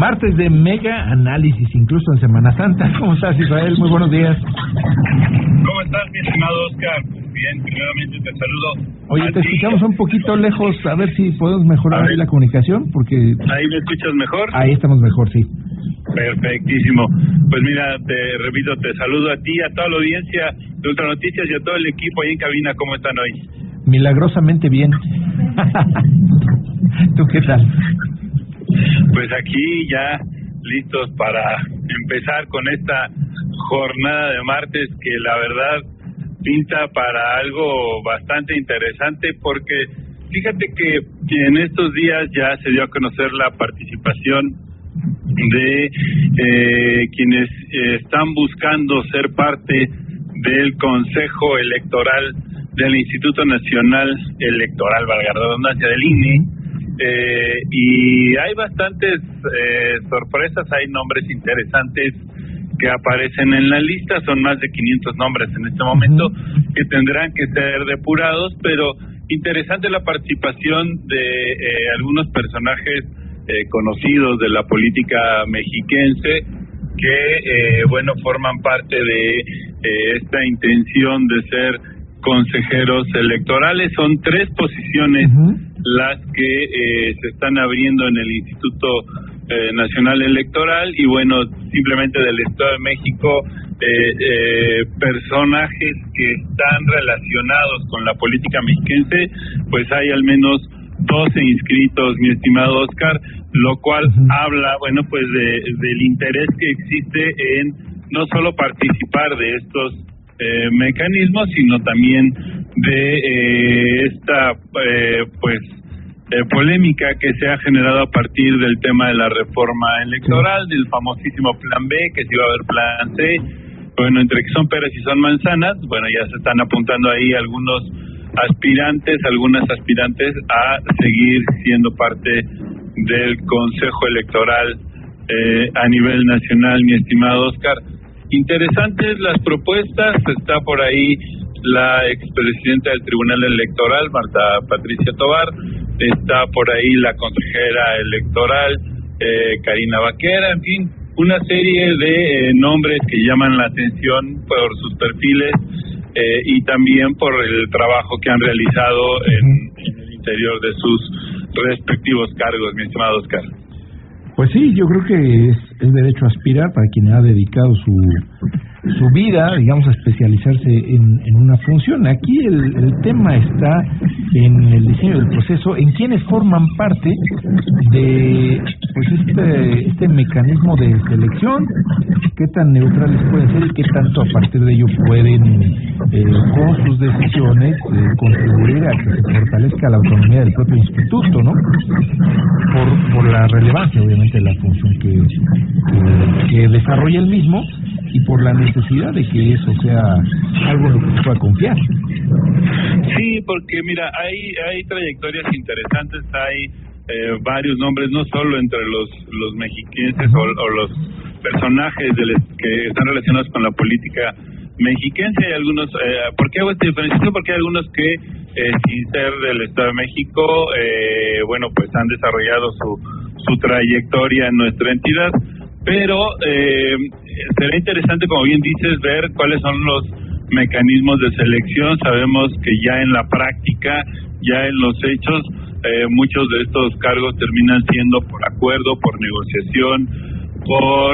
Martes de mega análisis, incluso en Semana Santa. ¿Cómo estás, Israel? Muy buenos días. ¿Cómo estás, mi estimado Oscar? Bien, primeramente te saludo. Oye, te escuchamos un poquito lejos, a ver si podemos mejorar ahí la comunicación, porque... ¿Ahí me escuchas mejor? Ahí estamos mejor, sí. Perfectísimo. Pues mira, te repito, te saludo a ti, a toda la audiencia de Ultra Noticias y a todo el equipo ahí en cabina. ¿Cómo están hoy? Milagrosamente bien. ¿Tú qué tal? Pues aquí ya listos para empezar con esta jornada de martes que la verdad pinta para algo bastante interesante, porque fíjate que en estos días ya se dio a conocer la participación de quienes están buscando ser parte del Consejo Electoral del Instituto Nacional Electoral, valga la redundancia, del INE. Y hay bastantes sorpresas, hay nombres interesantes que aparecen en la lista, son más de 500 nombres en este momento que tendrán que ser depurados, pero interesante la participación de algunos personajes conocidos de la política mexiquense que, forman parte de esta intención de ser consejeros electorales. Son 3 posiciones las que se están abriendo en el Instituto Nacional Electoral y simplemente del Estado de México, personajes que están relacionados con la política mexiquense, pues hay al menos 12 inscritos, mi estimado Oscar, lo cual habla, del interés que existe en no solo participar de estos mecanismos, sino también de esta polémica que se ha generado a partir del tema de la reforma electoral, del famosísimo plan B, que si iba a haber plan C. Entre que son peras y son manzanas, ya se están apuntando ahí algunas aspirantes a seguir siendo parte del Consejo Electoral a nivel nacional, mi estimado Oscar. Interesantes las propuestas, está por ahí la expresidenta del Tribunal Electoral, Marta Patricia Tobar, está por ahí la consejera electoral, Karina Vaquera, en fin, una serie de nombres que llaman la atención por sus perfiles y también por el trabajo que han realizado en el interior de sus respectivos cargos, mi estimado Oscar. Pues sí, yo creo que es derecho a aspirar para quien ha dedicado su vida, digamos, a especializarse en una función. Aquí el tema está en el diseño del proceso, en quienes forman parte de este mecanismo de selección, qué tan neutrales pueden ser y qué tanto a partir de ello pueden con sus decisiones contribuir a que se fortalezca la autonomía del propio instituto, ¿no? Por la relevancia, obviamente, de la función que desarrolla el mismo y por la necesidad de que eso sea algo en lo que se pueda confiar. Sí, porque mira, hay trayectorias interesantes, hay varios nombres, no solo entre los mexiquenses o los personajes que están relacionados con la política mexiquense. Hay algunos, ¿por qué hago esta diferenciación? Porque hay algunos que sin ser del Estado de México, han desarrollado su trayectoria en nuestra entidad, pero será interesante, como bien dices, ver cuáles son los mecanismos de selección. Sabemos que ya en la práctica, ya en los hechos, muchos de estos cargos terminan siendo por acuerdo, por negociación, por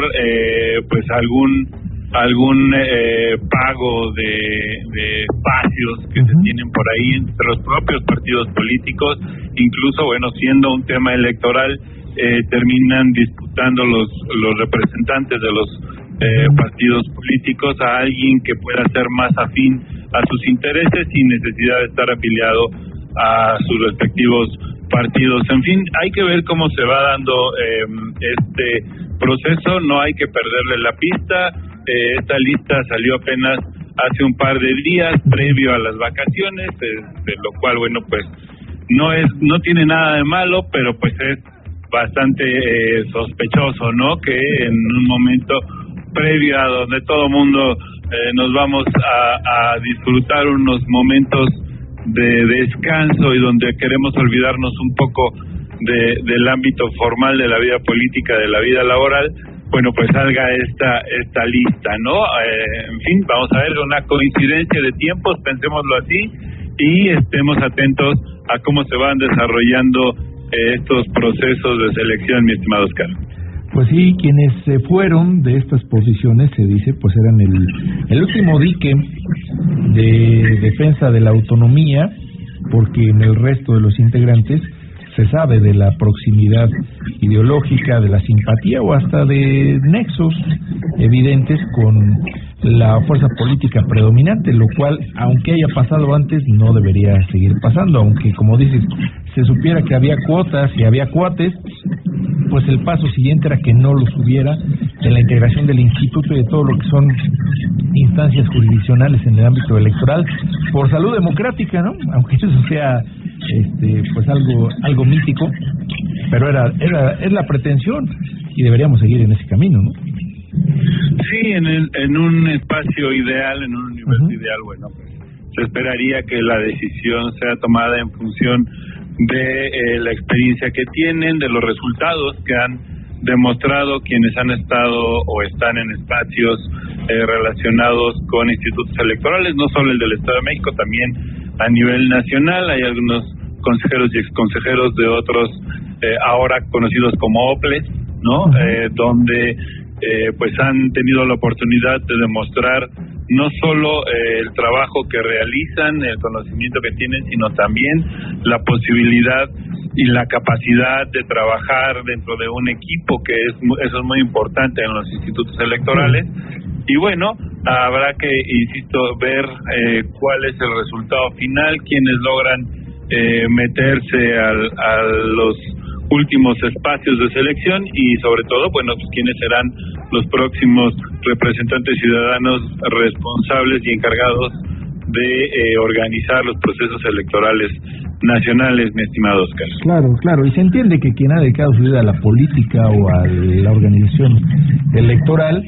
algún pago de espacios que se tienen por ahí entre los propios partidos políticos. Incluso, siendo un tema electoral, terminan disputando los representantes de los partidos políticos a alguien que pueda ser más afín a sus intereses sin necesidad de estar afiliado a sus respectivos partidos. En fin, hay que ver cómo se va dando este proceso, no hay que perderle la pista. Esta lista salió apenas hace un par de días previo a las vacaciones, de lo cual no tiene nada de malo, pero es bastante sospechoso, ¿no? Que en un momento previo a donde todo mundo nos vamos a disfrutar unos momentos de descanso y donde queremos olvidarnos un poco del ámbito formal de la vida política, de la vida laboral, bueno, pues salga esta lista, ¿no? En fin, vamos a ver una coincidencia de tiempos, pensémoslo así, y estemos atentos a cómo se van desarrollando estos procesos de selección, mi estimado Oscar. Pues sí, quienes se fueron de estas posiciones, se dice, pues eran el último dique de defensa de la autonomía, porque en el resto de los integrantes se sabe de la proximidad ideológica, de la simpatía o hasta de nexos evidentes con la fuerza política predominante, lo cual, aunque haya pasado antes, no debería seguir pasando, aunque, como dices, se supiera que había cuotas y había cuates, pues el paso siguiente era que no los hubiera en la integración del instituto y de todo lo que son instancias jurisdiccionales en el ámbito electoral, por salud democrática, ¿no? Aunque eso sea pues algo mítico, pero es la pretensión y deberíamos seguir en ese camino, ¿no? Sí, en un espacio ideal, en un universo ideal, bueno, pues se esperaría que la decisión sea tomada en función de la experiencia que tienen, de los resultados que han demostrado quienes han estado o están en espacios relacionados con institutos electorales, no solo el del Estado de México, también a nivel nacional. Hay algunos consejeros y exconsejeros de otros ahora conocidos como OPLES, ¿no? Donde pues han tenido la oportunidad de demostrar no solo el trabajo que realizan, el conocimiento que tienen, sino también la posibilidad y la capacidad de trabajar dentro de un equipo, que eso es muy importante en los institutos electorales. Y bueno, habrá que, insisto, ver cuál es el resultado final, quienes logran meterse a los últimos espacios de selección y sobre todo, bueno, pues quiénes serán los próximos representantes ciudadanos responsables y encargados de organizar los procesos electorales nacionales, mi estimado Oscar. Claro, y se entiende que quien ha dedicado su vida a la política o a la organización electoral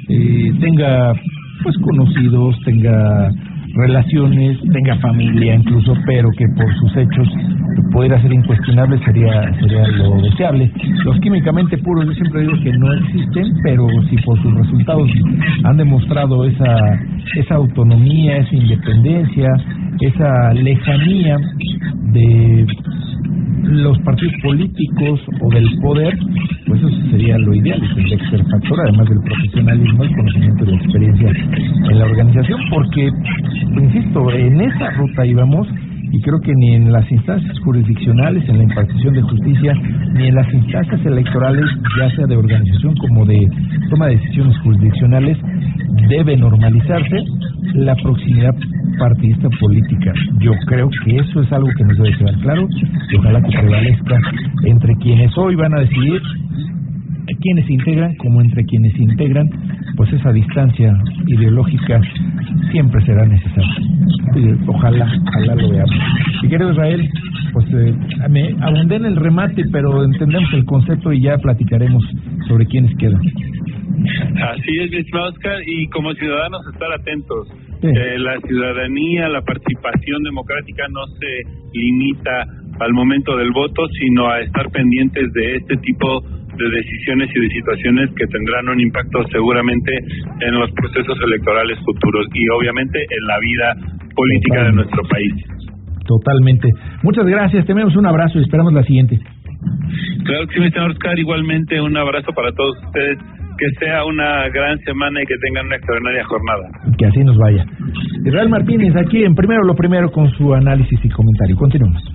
tenga pues conocidos, tenga relaciones, tenga familia incluso, pero que por sus hechos pudiera ser incuestionable sería lo deseable. Los químicamente puros, yo siempre digo que no existen, pero si por sus resultados han demostrado esa autonomía, esa independencia, esa lejanía de los partidos políticos o del poder, pues eso sería lo ideal, y tendría que ser factor, además del profesionalismo, el conocimiento y la experiencia en la organización, porque, insisto, en esa ruta íbamos, y creo que ni en las instancias jurisdiccionales, en la impartición de justicia, ni en las instancias electorales, ya sea de organización como de toma de decisiones jurisdiccionales, debe normalizarse la proximidad partidista política. Yo creo que eso es algo que nos debe quedar claro y ojalá que prevalezca entre quienes hoy van a decidir quienes se integran, como entre quienes se integran, pues esa distancia ideológica siempre será necesaria. Ojalá lo veamos. Si querido Israel, pues me abundé en el remate, pero entendemos el concepto y ya platicaremos sobre quiénes quedan. Así es, mi estimado Oscar, y como ciudadanos estar atentos. Sí. La ciudadanía, la participación democrática no se limita al momento del voto, sino a estar pendientes de este tipo de decisiones y de situaciones que tendrán un impacto seguramente en los procesos electorales futuros y obviamente en la vida política de nuestro país. Totalmente. Muchas gracias, te enviamos un abrazo y esperamos la siguiente. Claro que sí, mi señor Oscar, igualmente un abrazo para todos ustedes, que sea una gran semana y que tengan una extraordinaria jornada. Que así nos vaya. Israel Martínez aquí en Primero lo Primero con su análisis y comentario. Continuamos.